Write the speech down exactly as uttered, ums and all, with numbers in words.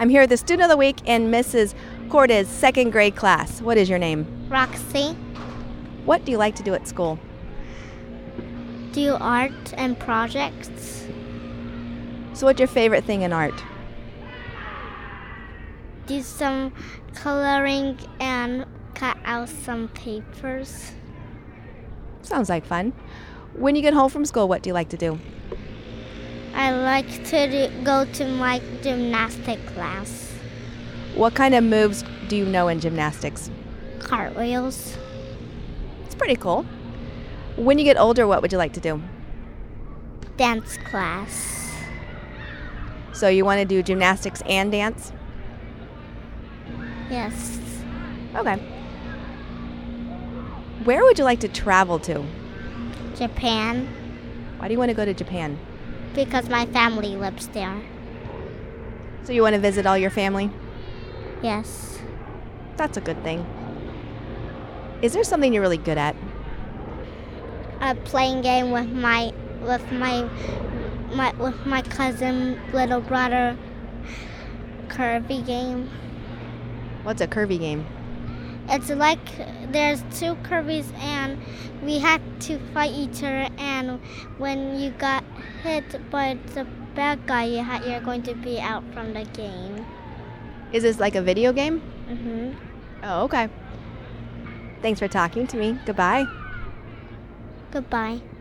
I'm here with the student of the week in Missus Corda's second grade class. What is your name? Roxy. What do you like to do at school? Do art and projects. So what's your favorite thing in art? Do some coloring and cut out some papers. Sounds like fun. When you get home from school, what do you like to do? I like to do, go to my gymnastic class. What kind of moves do you know in gymnastics? Cartwheels. It's pretty cool. When you get older, what would you like to do? Dance class. So you want to do gymnastics and dance? Yes. Okay. Where would you like to travel to? Japan. Why do you want to go to Japan? Because my family lives there. So you want to visit all your family? Yes. That's a good thing. Is there something you're really good at? Uh, playing game with my with my my with my cousin, little brother. Curvy game. What's a curvy game? It's like there's two Kirby's and we had to fight each other, and when you got hit by the bad guy, you ha- you're going to be out from the game. Is this like a video game? Mhm. Oh, okay. Thanks for talking to me. Goodbye. Goodbye.